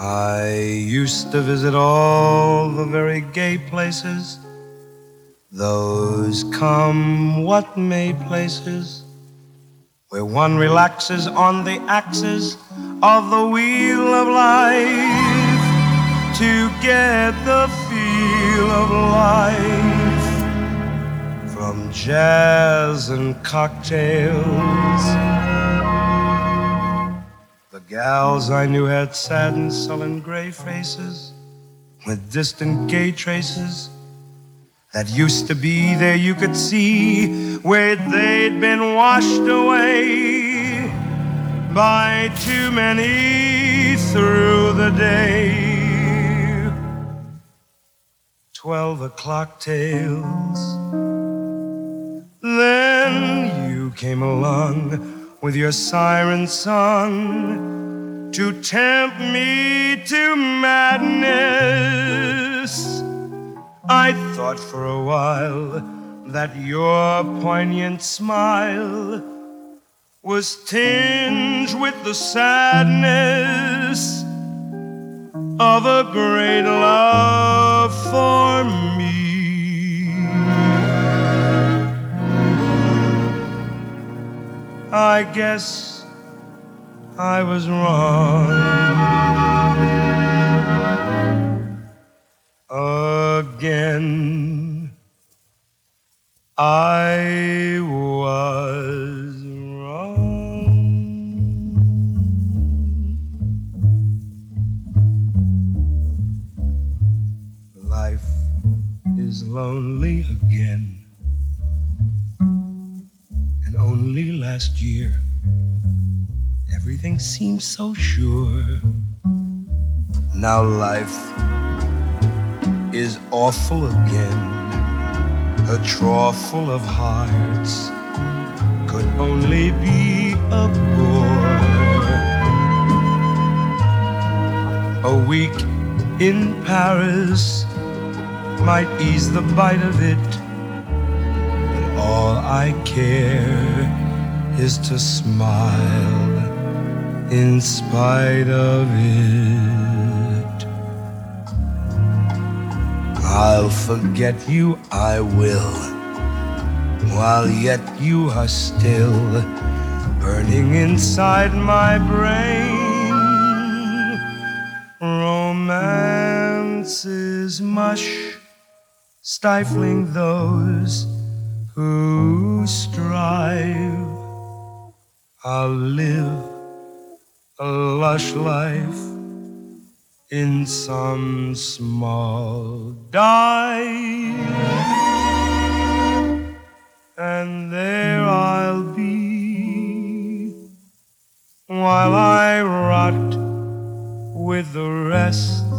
I used to visit all the very gay places, those come what may places, where one relaxes on the axis of the wheel of life to get the feel of life. From jazz and cocktails, the gals I knew had sad and sullen gray faces with distant gay traces that used to be there. You could see where they'd been washed away by too many through the day. 12 o'clock tales. Then you came along with your siren song to tempt me to madness. I thought for a while that your poignant smile was tinged with the sadness of a great love for me. I guess I was wrong again. I was wrong. Life is lonely again. And only last year everything seemed so sure. Now life is awful again. A trough full of hearts could only be a bore. A week in Paris might ease the bite of it, but all I care is to smile in spite of it. I'll forget you, I will, while yet you are still burning inside my brain. Romance is mush, stifling those who strive. I'll live a lush life in some small dive, and there I'll be while I rot with the rest